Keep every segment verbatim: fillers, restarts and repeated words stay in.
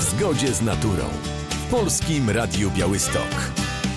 zgodzie z naturą w Polskim Radiu Białystok.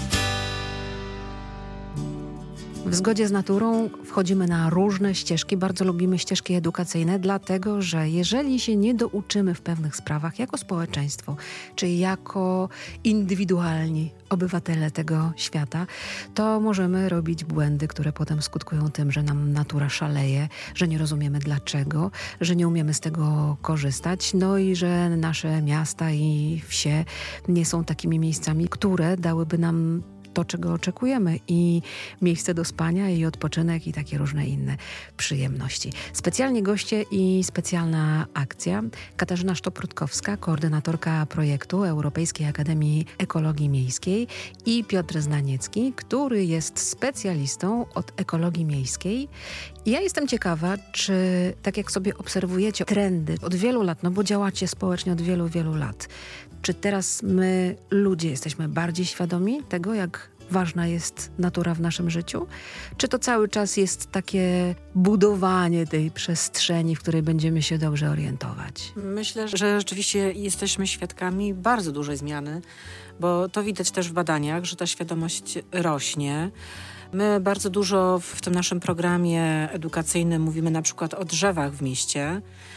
W zgodzie z naturą wchodzimy na różne ścieżki. Bardzo lubimy ścieżki edukacyjne, dlatego że jeżeli się nie douczymy w pewnych sprawach jako społeczeństwo, czy jako indywidualni obywatele tego świata, to możemy robić błędy, które potem skutkują tym, że nam natura szaleje, że nie rozumiemy dlaczego, że nie umiemy z tego korzystać, no i że nasze miasta i wsie nie są takimi miejscami, które dałyby nam to, czego oczekujemy, i miejsce do spania, i odpoczynek, i takie różne inne przyjemności. Specjalnie goście i specjalna akcja. Katarzyna Sztop-Rutkowska, koordynatorka projektu Europejskiej Akademii Ekologii Miejskiej, i Piotr Znaniecki, który jest specjalistą od ekologii miejskiej. I ja jestem ciekawa, czy tak jak sobie obserwujecie trendy od wielu lat, no bo działacie społecznie od wielu, wielu lat, czy teraz my, ludzie, jesteśmy bardziej świadomi tego, jak ważna jest natura w naszym życiu? Czy to cały czas jest takie budowanie tej przestrzeni, w której będziemy się dobrze orientować? Myślę, że rzeczywiście jesteśmy świadkami bardzo dużej zmiany, bo to widać też w badaniach, że ta świadomość rośnie. My bardzo dużo w tym naszym programie edukacyjnym mówimy na przykład o drzewach w mieście.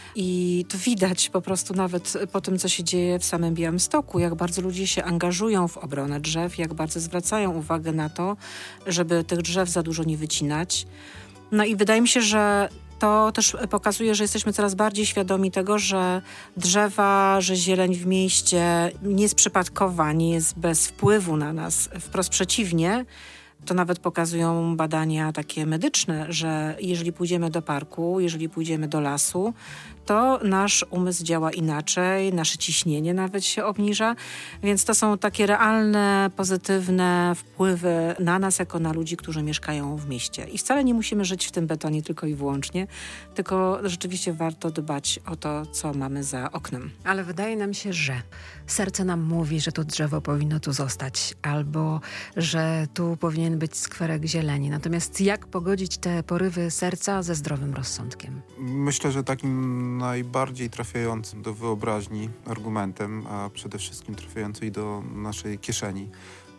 I to widać po prostu nawet po tym, co się dzieje w samym Białymstoku, jak bardzo ludzie się angażują w obronę drzew, jak bardzo zwracają uwagę na to, żeby tych drzew za dużo nie wycinać. No i wydaje mi się, że to też pokazuje, że jesteśmy coraz bardziej świadomi tego, że drzewa, że zieleń w mieście nie jest przypadkowa, nie jest bez wpływu na nas. Wprost przeciwnie. To nawet pokazują badania takie medyczne, że jeżeli pójdziemy do parku, jeżeli pójdziemy do lasu, to nasz umysł działa inaczej, nasze ciśnienie nawet się obniża, więc to są takie realne, pozytywne wpływy na nas jako na ludzi, którzy mieszkają w mieście. I wcale nie musimy żyć w tym betonie tylko i wyłącznie, tylko rzeczywiście warto dbać o to, co mamy za oknem. Ale wydaje nam się, że serce nam mówi, że to drzewo powinno tu zostać, albo że tu powinien być skwerek zieleni. Natomiast jak pogodzić te porywy serca ze zdrowym rozsądkiem? Myślę, że takim najbardziej trafiającym do wyobraźni argumentem, a przede wszystkim trafiającym do naszej kieszeni,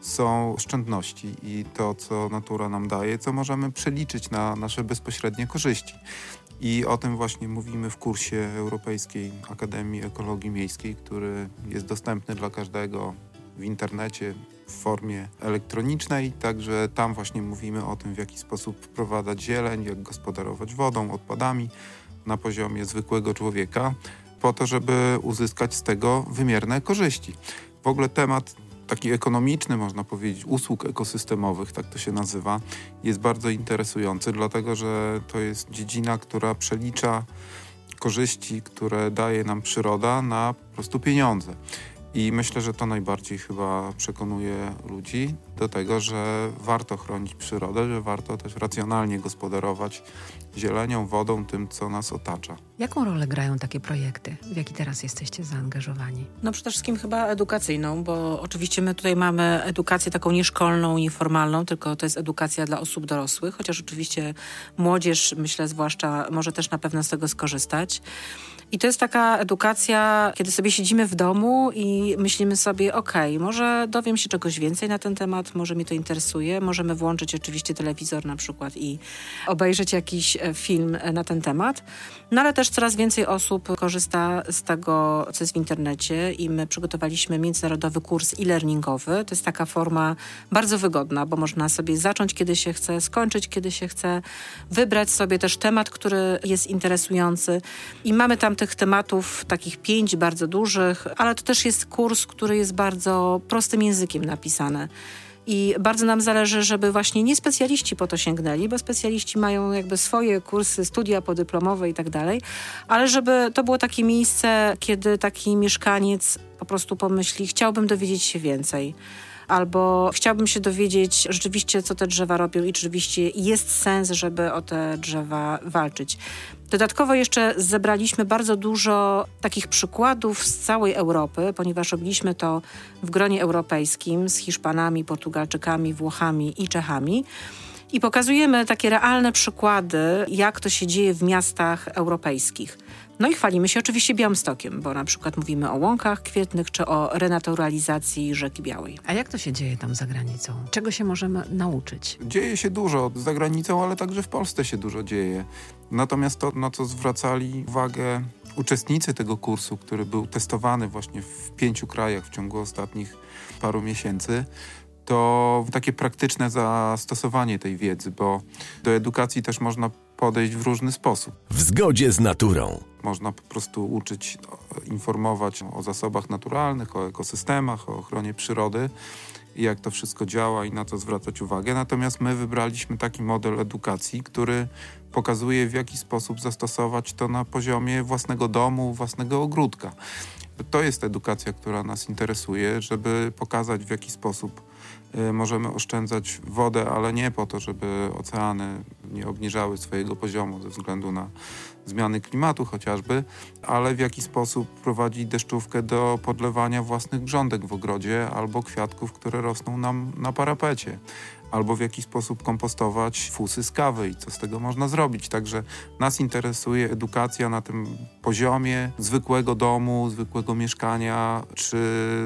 są oszczędności i to, co natura nam daje, co możemy przeliczyć na nasze bezpośrednie korzyści. I o tym właśnie mówimy w kursie Europejskiej Akademii Ekologii Miejskiej, który jest dostępny dla każdego w internecie w formie elektronicznej. Także tam właśnie mówimy o tym, w jaki sposób wprowadzać zieleń, jak gospodarować wodą, odpadami na poziomie zwykłego człowieka, po to, żeby uzyskać z tego wymierne korzyści. W ogóle temat taki ekonomiczny, można powiedzieć, usług ekosystemowych, tak to się nazywa, jest bardzo interesujący, dlatego że to jest dziedzina, która przelicza korzyści, które daje nam przyroda, na po prostu pieniądze. I myślę, że to najbardziej chyba przekonuje ludzi do tego, że warto chronić przyrodę, że warto też racjonalnie gospodarować zielenią, wodą, tym, co nas otacza. Jaką rolę grają takie projekty, w jaki teraz jesteście zaangażowani? No przede wszystkim chyba edukacyjną, bo oczywiście my tutaj mamy edukację taką nieszkolną, nieformalną, tylko to jest edukacja dla osób dorosłych, chociaż oczywiście młodzież, myślę zwłaszcza, może też na pewno z tego skorzystać. I to jest taka edukacja, kiedy sobie siedzimy w domu i myślimy sobie, okej, okay, może dowiem się czegoś więcej na ten temat, może mnie to interesuje, możemy włączyć oczywiście telewizor na przykład i obejrzeć jakiś film na ten temat. No ale też coraz więcej osób korzysta z tego, co jest w internecie, i my przygotowaliśmy międzynarodowy kurs e-learningowy. To jest taka forma bardzo wygodna, bo można sobie zacząć, kiedy się chce, skończyć, kiedy się chce, wybrać sobie też temat, który jest interesujący. I mamy tam tych tematów takich pięć bardzo dużych, ale to też jest kurs, który jest bardzo prostym językiem napisany. I bardzo nam zależy, żeby właśnie nie specjaliści po to sięgnęli, bo specjaliści mają jakby swoje kursy, studia podyplomowe i tak dalej, ale żeby to było takie miejsce, kiedy taki mieszkaniec po prostu pomyśli, chciałbym dowiedzieć się więcej. Albo chciałbym się dowiedzieć rzeczywiście, co te drzewa robią i rzeczywiście jest sens, żeby o te drzewa walczyć. Dodatkowo jeszcze zebraliśmy bardzo dużo takich przykładów z całej Europy, ponieważ robiliśmy to w gronie europejskim z Hiszpanami, Portugalczykami, Włochami i Czechami. I pokazujemy takie realne przykłady, jak to się dzieje w miastach europejskich. No i chwalimy się oczywiście Białymstokiem, bo na przykład mówimy o łąkach kwietnych czy o renaturalizacji Rzeki Białej. A jak to się dzieje tam za granicą? Czego się możemy nauczyć? Dzieje się dużo za granicą, ale także w Polsce się dużo dzieje. Natomiast to, na co zwracali uwagę uczestnicy tego kursu, który był testowany właśnie w pięciu krajach w ciągu ostatnich paru miesięcy, to takie praktyczne zastosowanie tej wiedzy, bo do edukacji też można podejść w różny sposób. W zgodzie z naturą. Można po prostu uczyć, informować o zasobach naturalnych, o ekosystemach, o ochronie przyrody i jak to wszystko działa i na co zwracać uwagę. Natomiast my wybraliśmy taki model edukacji, który pokazuje, w jaki sposób zastosować to na poziomie własnego domu, własnego ogródka. To jest edukacja, która nas interesuje, żeby pokazać, w jaki sposób y, możemy oszczędzać wodę, ale nie po to, żeby oceany nie obniżały swojego poziomu ze względu na zmiany klimatu chociażby, ale w jaki sposób prowadzić deszczówkę do podlewania własnych grządek w ogrodzie albo kwiatków, które rosną nam na parapecie. Albo w jaki sposób kompostować fusy z kawy i co z tego można zrobić. Także nas interesuje edukacja na tym poziomie zwykłego domu, zwykłego mieszkania czy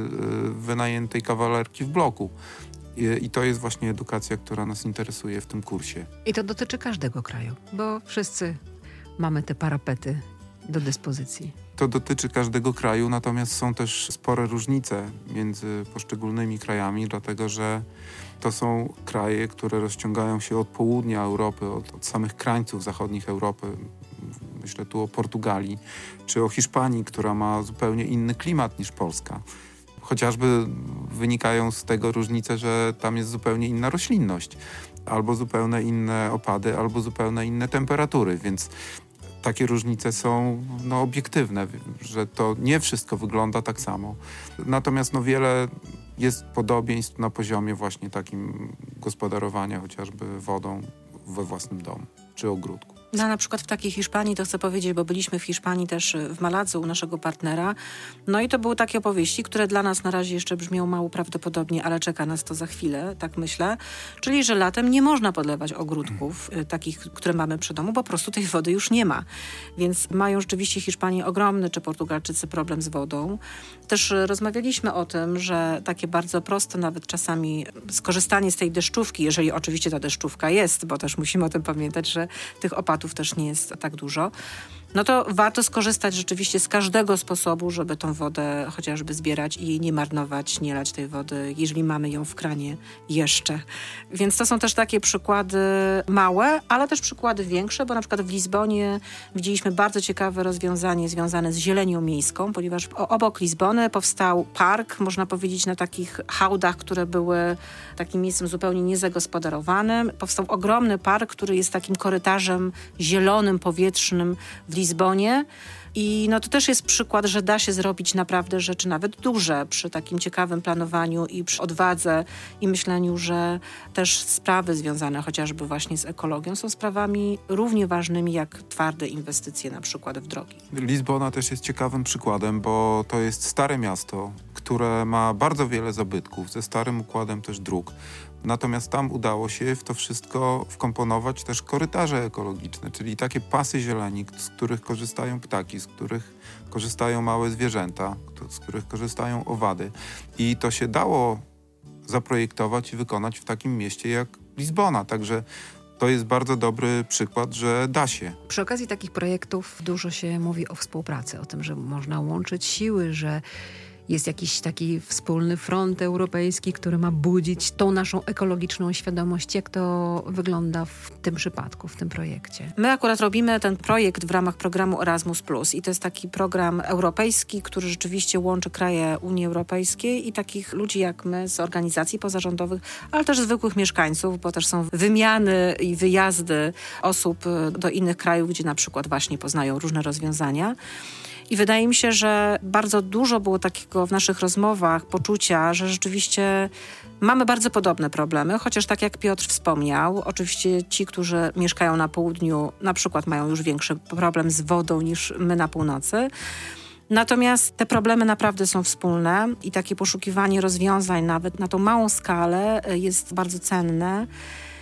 wynajętej kawalerki w bloku. I, I to jest właśnie edukacja, która nas interesuje w tym kursie. I to dotyczy każdego kraju, bo wszyscy mamy te parapety do dyspozycji. To dotyczy każdego kraju, natomiast są też spore różnice między poszczególnymi krajami, dlatego że to są kraje, które rozciągają się od południa Europy, od, od samych krańców zachodnich Europy. Myślę tu o Portugalii, czy o Hiszpanii, która ma zupełnie inny klimat niż Polska. Chociażby wynikają z tego różnice, że tam jest zupełnie inna roślinność, albo zupełnie inne opady, albo zupełnie inne temperatury, więc takie różnice są no, obiektywne, że to nie wszystko wygląda tak samo. Natomiast no, wiele jest podobieństw na poziomie właśnie takim gospodarowania chociażby wodą we własnym domu czy ogródku. No, na przykład w takiej Hiszpanii, to chcę powiedzieć, bo byliśmy w Hiszpanii też w Maladzu u naszego partnera. No i to były takie opowieści, które dla nas na razie jeszcze brzmią mało prawdopodobnie, ale czeka nas to za chwilę, tak myślę. Czyli, że latem nie można podlewać ogródków hmm. takich, które mamy przy domu, bo po prostu tej wody już nie ma. Więc mają rzeczywiście Hiszpanii ogromny, czy Portugalczycy, problem z wodą. Też rozmawialiśmy o tym, że takie bardzo proste nawet czasami skorzystanie z tej deszczówki, jeżeli oczywiście ta deszczówka jest, bo też musimy o tym pamiętać, że tych opadów też nie jest tak dużo, no to warto skorzystać rzeczywiście z każdego sposobu, żeby tą wodę chociażby zbierać i jej nie marnować, nie lać tej wody, jeżeli mamy ją w kranie jeszcze. Więc to są też takie przykłady małe, ale też przykłady większe, bo na przykład w Lizbonie widzieliśmy bardzo ciekawe rozwiązanie związane z zielenią miejską, ponieważ obok Lizbony powstał park, można powiedzieć, na takich hałdach, które były takim miejscem zupełnie niezagospodarowanym. Powstał ogromny park, który jest takim korytarzem zielonym, powietrznym w Lizbonie. I no to też jest przykład, że da się zrobić naprawdę rzeczy nawet duże przy takim ciekawym planowaniu i przy odwadze i myśleniu, że też sprawy związane chociażby właśnie z ekologią są sprawami równie ważnymi jak twarde inwestycje na przykład w drogi. Lizbona też jest ciekawym przykładem, bo to jest stare miasto, które ma bardzo wiele zabytków, ze starym układem też dróg. Natomiast tam udało się w to wszystko wkomponować też korytarze ekologiczne, czyli takie pasy zieleni, z których korzystają ptaki, z których korzystają małe zwierzęta, z których korzystają owady. I to się dało zaprojektować i wykonać w takim mieście jak Lizbona. Także to jest bardzo dobry przykład, że da się. Przy okazji takich projektów dużo się mówi o współpracy, o tym, że można łączyć siły, że jest jakiś taki wspólny front europejski, który ma budzić tą naszą ekologiczną świadomość. Jak to wygląda w tym przypadku, w tym projekcie? My akurat robimy ten projekt w ramach programu Erasmus plus i to jest taki program europejski, który rzeczywiście łączy kraje Unii Europejskiej i takich ludzi jak my z organizacji pozarządowych, ale też zwykłych mieszkańców, bo też są wymiany i wyjazdy osób do innych krajów, gdzie na przykład właśnie poznają różne rozwiązania. I wydaje mi się, że bardzo dużo było takiego w naszych rozmowach poczucia, że rzeczywiście mamy bardzo podobne problemy, chociaż tak jak Piotr wspomniał, oczywiście ci, którzy mieszkają na południu, na przykład mają już większy problem z wodą niż my na północy. Natomiast te problemy naprawdę są wspólne i takie poszukiwanie rozwiązań nawet na tą małą skalę jest bardzo cenne.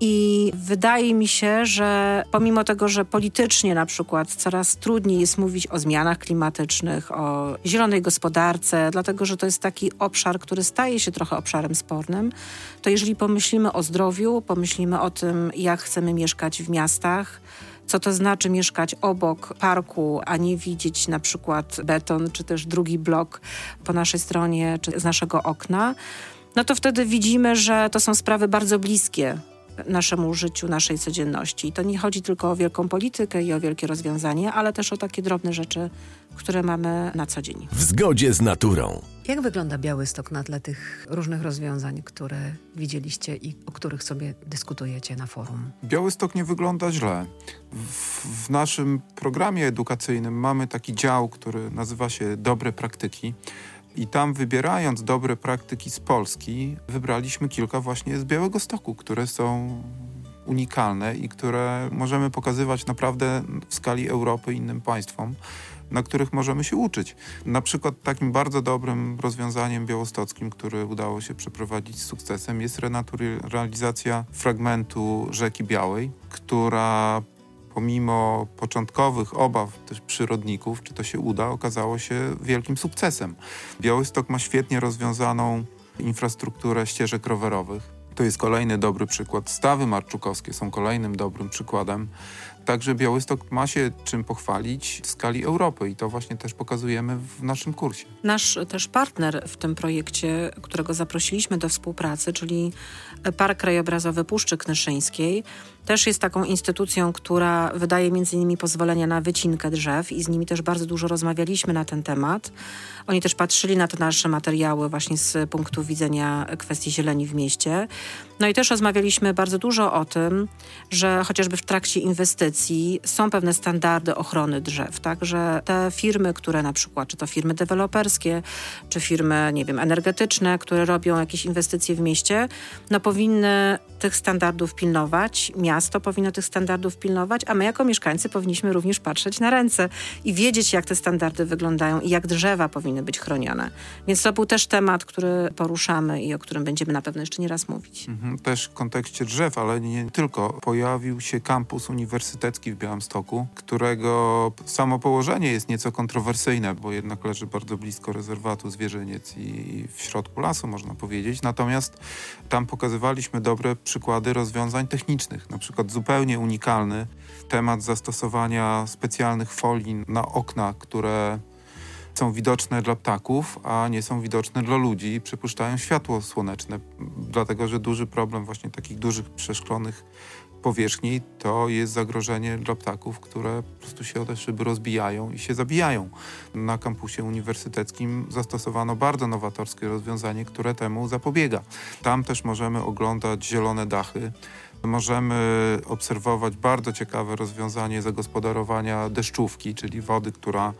I wydaje mi się, że pomimo tego, że politycznie na przykład coraz trudniej jest mówić o zmianach klimatycznych, o zielonej gospodarce, dlatego że to jest taki obszar, który staje się trochę obszarem spornym, to jeżeli pomyślimy o zdrowiu, pomyślimy o tym, jak chcemy mieszkać w miastach, co to znaczy mieszkać obok parku, a nie widzieć na przykład beton, czy też drugi blok po naszej stronie, czy z naszego okna, no to wtedy widzimy, że to są sprawy bardzo bliskie naszemu życiu, naszej codzienności. I to nie chodzi tylko o wielką politykę i o wielkie rozwiązanie, ale też o takie drobne rzeczy, które mamy na co dzień. W zgodzie z naturą. Jak wygląda Białystok na tle tych różnych rozwiązań, które widzieliście i o których sobie dyskutujecie na forum? Białystok nie wygląda źle. W, w naszym programie edukacyjnym mamy taki dział, który nazywa się Dobre Praktyki. I tam wybierając dobre praktyki z Polski, wybraliśmy kilka właśnie z Białegostoku, które są unikalne i które możemy pokazywać naprawdę w skali Europy innym państwom, na których możemy się uczyć. Na przykład takim bardzo dobrym rozwiązaniem białostockim, które udało się przeprowadzić z sukcesem, jest renaturalizacja fragmentu rzeki Białej, która pomimo początkowych obaw też przyrodników, czy to się uda, okazało się wielkim sukcesem. Białystok ma świetnie rozwiązaną infrastrukturę ścieżek rowerowych. To jest kolejny dobry przykład. Stawy marczukowskie są kolejnym dobrym przykładem. Także Białystok ma się czym pochwalić w skali Europy i to właśnie też pokazujemy w naszym kursie. Nasz też partner w tym projekcie, którego zaprosiliśmy do współpracy, czyli Park Krajobrazowy Puszczy Knyszyńskiej, też jest taką instytucją, która wydaje między innymi pozwolenia na wycinkę drzew i z nimi też bardzo dużo rozmawialiśmy na ten temat. Oni też patrzyli na te nasze materiały właśnie z punktu widzenia kwestii zieleni w mieście. No i też rozmawialiśmy bardzo dużo o tym, że chociażby w trakcie inwestycji są pewne standardy ochrony drzew, tak, że te firmy, które na przykład, czy to firmy deweloperskie, czy firmy, nie wiem, energetyczne, które robią jakieś inwestycje w mieście, no powinny tych standardów pilnować, miasto powinno tych standardów pilnować, a my jako mieszkańcy powinniśmy również patrzeć na ręce i wiedzieć, jak te standardy wyglądają i jak drzewa powinny być chronione. Więc to był też temat, który poruszamy i o którym będziemy na pewno jeszcze nie raz mówić. Mhm, też w kontekście drzew, ale nie tylko. Pojawił się kampus uniwersytecki w Białymstoku, którego samo położenie jest nieco kontrowersyjne, bo jednak leży bardzo blisko rezerwatu Zwierzyniec i w środku lasu, można powiedzieć. Natomiast tam pokazywaliśmy dobre przykłady rozwiązań technicznych. Na przykład zupełnie unikalny temat zastosowania specjalnych folii na okna, które są widoczne dla ptaków, a nie są widoczne dla ludzi i przepuszczają światło słoneczne. Dlatego, że duży problem właśnie takich dużych przeszklonych powierzchni to jest zagrożenie dla ptaków, które po prostu się o te szyby rozbijają i się zabijają. Na kampusie uniwersyteckim zastosowano bardzo nowatorskie rozwiązanie, które temu zapobiega. Tam też możemy oglądać zielone dachy. Możemy obserwować bardzo ciekawe rozwiązanie zagospodarowania deszczówki, czyli wody, która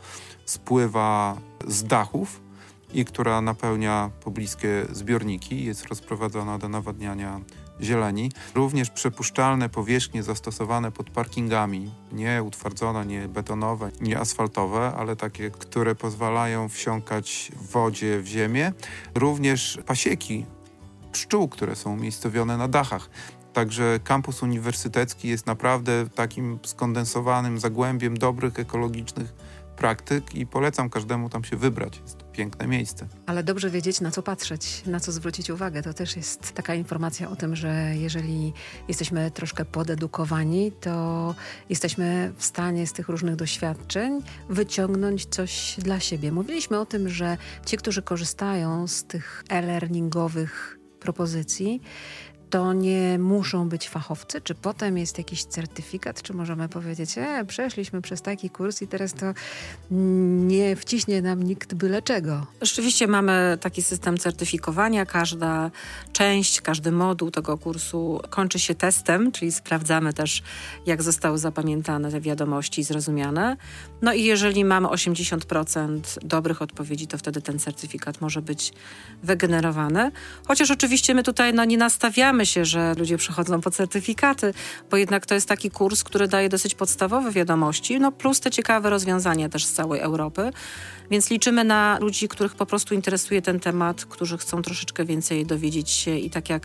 spływa z dachów i która napełnia pobliskie zbiorniki, jest rozprowadzona do nawadniania zieleni. Również przepuszczalne powierzchnie zastosowane pod parkingami, nie utwardzone, nie betonowe, nie asfaltowe, ale takie, które pozwalają wsiąkać w wodzie w ziemię. Również pasieki pszczół, które są umiejscowione na dachach. Także kampus uniwersytecki jest naprawdę takim skondensowanym zagłębiem dobrych, ekologicznych praktyk i polecam każdemu tam się wybrać. Jest to piękne miejsce. Ale dobrze wiedzieć, na co patrzeć, na co zwrócić uwagę. To też jest taka informacja o tym, że jeżeli jesteśmy troszkę podedukowani, to jesteśmy w stanie z tych różnych doświadczeń wyciągnąć coś dla siebie. Mówiliśmy o tym, że ci, którzy korzystają z tych e-learningowych propozycji, to nie muszą być fachowcy? Czy potem jest jakiś certyfikat? Czy możemy powiedzieć, e, przeszliśmy przez taki kurs i teraz to nie wciśnie nam nikt byle czego? Rzeczywiście mamy taki system certyfikowania. Każda część, każdy moduł tego kursu kończy się testem, czyli sprawdzamy też, jak zostały zapamiętane te wiadomości i zrozumiane. No i jeżeli mamy osiemdziesiąt procent dobrych odpowiedzi, to wtedy ten certyfikat może być wygenerowany. Chociaż oczywiście my tutaj no, nie nastawiamy się, że ludzie przychodzą po certyfikaty, bo jednak to jest taki kurs, który daje dosyć podstawowe wiadomości, no plus te ciekawe rozwiązania też z całej Europy. Więc liczymy na ludzi, których po prostu interesuje ten temat, którzy chcą troszeczkę więcej dowiedzieć się i tak jak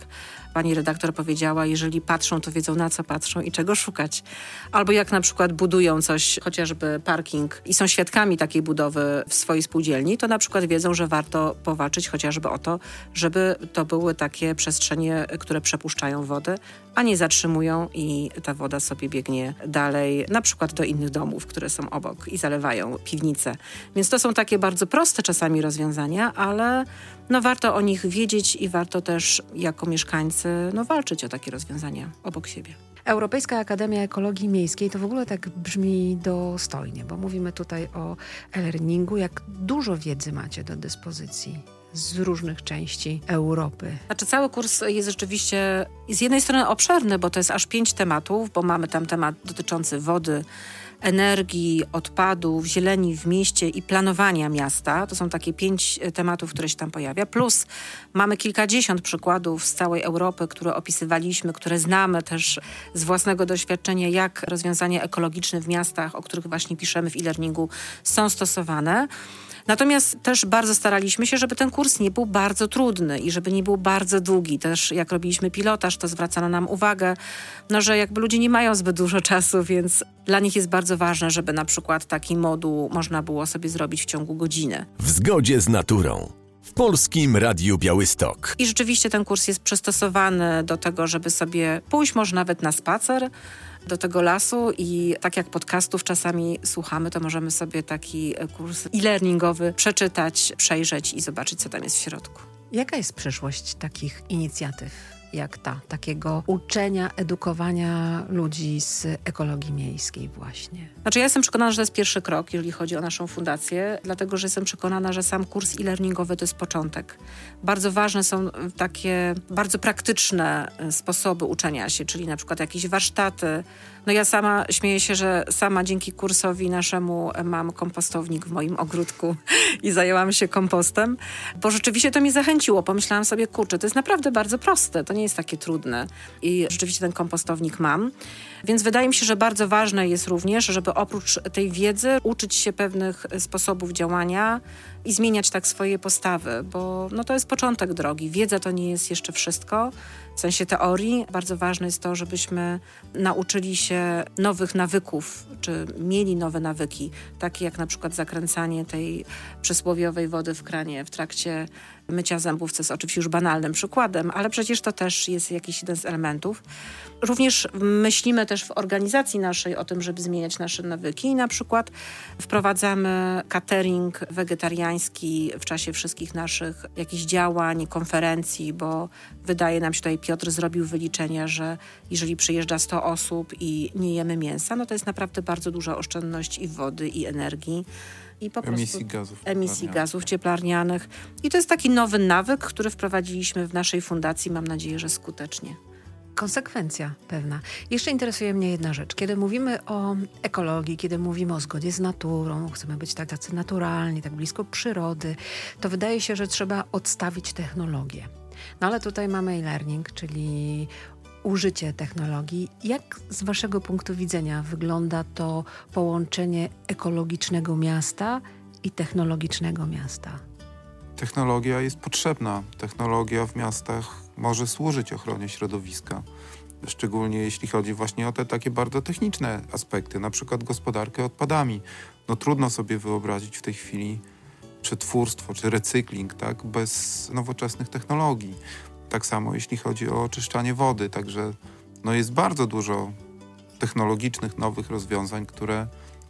pani redaktor powiedziała, jeżeli patrzą, to wiedzą na co patrzą i czego szukać. Albo jak na przykład budują coś, chociażby parking i są świadkami takiej budowy w swojej spółdzielni, to na przykład wiedzą, że warto powalczyć chociażby o to, żeby to były takie przestrzenie, które przepuszczają wodę, a nie zatrzymują i ta woda sobie biegnie dalej, na przykład do innych domów, które są obok i zalewają piwnice. Więc to są takie bardzo proste czasami rozwiązania, ale no warto o nich wiedzieć i warto też jako mieszkańcy no walczyć o takie rozwiązania obok siebie. Europejska Akademia Ekologii Miejskiej to w ogóle tak brzmi dostojnie, bo mówimy tutaj o e-learningu. Jak dużo wiedzy macie do dyspozycji z różnych części Europy? Znaczy cały kurs jest rzeczywiście z jednej strony obszerny, bo to jest aż pięć tematów, bo mamy tam temat dotyczący wody, energii, odpadów, zieleni w mieście i planowania miasta. To są takie pięć tematów, które się tam pojawia. Plus mamy kilkadziesiąt przykładów z całej Europy, które opisywaliśmy, które znamy też z własnego doświadczenia, jak rozwiązania ekologiczne w miastach, o których właśnie piszemy w e-learningu, są stosowane. Natomiast też bardzo staraliśmy się, żeby ten kurs nie był bardzo trudny i żeby nie był bardzo długi. Też jak robiliśmy pilotaż, to zwracano nam uwagę, no, że jakby ludzie nie mają zbyt dużo czasu, więc dla nich jest bardzo ważne, żeby na przykład taki moduł można było sobie zrobić w ciągu godziny. W zgodzie z naturą. W Polskim Radiu Białystok. I rzeczywiście ten kurs jest przystosowany do tego, żeby sobie pójść może nawet na spacer do tego lasu i tak jak podcastów czasami słuchamy, to możemy sobie taki kurs e-learningowy przeczytać, przejrzeć i zobaczyć, co tam jest w środku. Jaka jest przyszłość takich inicjatyw jak ta, takiego uczenia, edukowania ludzi z ekologii miejskiej właśnie? Znaczy ja jestem przekonana, że to jest pierwszy krok, jeżeli chodzi o naszą fundację, dlatego że jestem przekonana, że sam kurs e-learningowy to jest początek. Bardzo ważne są takie bardzo praktyczne sposoby uczenia się, czyli na przykład jakieś warsztaty. No ja sama śmieję się, że sama dzięki kursowi naszemu mam kompostownik w moim ogródku i zajęłam się kompostem, bo rzeczywiście to mnie zachęciło. Pomyślałam sobie, kurczę, to jest naprawdę bardzo proste, to nie jest takie trudne i rzeczywiście ten kompostownik mam. Więc wydaje mi się, że bardzo ważne jest również, żeby oprócz tej wiedzy uczyć się pewnych sposobów działania i zmieniać tak swoje postawy, bo no to jest początek drogi. Wiedza to nie jest jeszcze wszystko. W sensie teorii bardzo ważne jest to, żebyśmy nauczyli się nowych nawyków, czy mieli nowe nawyki, takie jak na przykład zakręcanie tej przysłowiowej wody w kranie w trakcie mycia zębów, co jest oczywiście już banalnym przykładem, ale przecież to też jest jakiś jeden z elementów. Również myślimy też w organizacji naszej o tym, żeby zmieniać nasze nawyki i na przykład wprowadzamy catering wegetariański w czasie wszystkich naszych jakichś działań, konferencji, bo wydaje nam się, tutaj Piotr zrobił wyliczenia, że jeżeli przyjeżdża sto osób i nie jemy mięsa, no to jest naprawdę bardzo duża oszczędność i wody, i energii. I po emisji prostu gazów emisji cieplarnianych. gazów cieplarnianych. I to jest taki nowy nawyk, który wprowadziliśmy w naszej fundacji. Mam nadzieję, że skutecznie. Konsekwencja pewna. Jeszcze interesuje mnie jedna rzecz. Kiedy mówimy o ekologii, kiedy mówimy o zgodzie z naturą, chcemy być tak tacy naturalni, tak blisko przyrody, to wydaje się, że trzeba odstawić technologię. No ale tutaj mamy e-learning, czyli użycie technologii. Jak z waszego punktu widzenia wygląda to połączenie ekologicznego miasta i technologicznego miasta? Technologia jest potrzebna. Technologia w miastach może służyć ochronie środowiska. Szczególnie jeśli chodzi właśnie o te takie bardzo techniczne aspekty, na przykład gospodarkę odpadami. No trudno sobie wyobrazić w tej chwili przetwórstwo czy recykling, tak, bez nowoczesnych technologii. Tak samo jeśli chodzi o oczyszczanie wody. Także no jest bardzo dużo technologicznych, nowych rozwiązań, które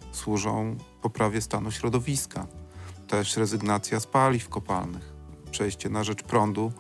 służą poprawie stanu środowiska. Też rezygnacja z paliw kopalnych, przejście na rzecz prądu,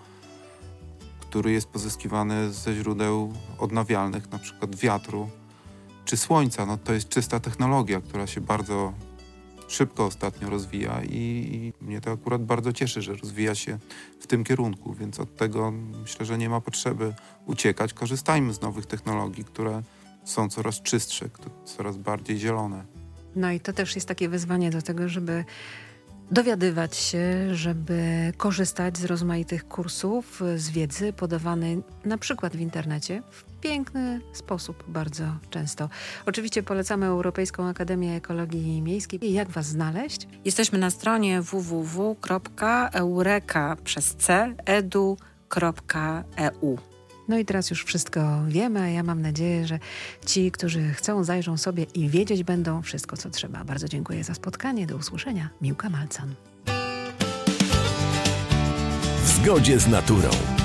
który jest pozyskiwany ze źródeł odnawialnych, na przykład wiatru czy słońca. No to jest czysta technologia, która się bardzo szybko ostatnio rozwija i, i mnie to akurat bardzo cieszy, że rozwija się w tym kierunku, więc od tego myślę, że nie ma potrzeby uciekać. Korzystajmy z nowych technologii, które są coraz czystsze, coraz bardziej zielone. No i to też jest takie wyzwanie do tego, żeby dowiadywać się, żeby korzystać z rozmaitych kursów, z wiedzy podawanej na przykład w internecie w piękny sposób bardzo często. Oczywiście polecamy Europejską Akademię Ekologii Miejskiej. Jak was znaleźć? Jesteśmy na stronie w w w kropka eureka przez c edu kropka e u. No i teraz już wszystko wiemy, a ja mam nadzieję, że ci, którzy chcą, zajrzą sobie i wiedzieć będą wszystko, co trzeba. Bardzo dziękuję za spotkanie. Do usłyszenia. Miłka Malcan. W zgodzie z naturą.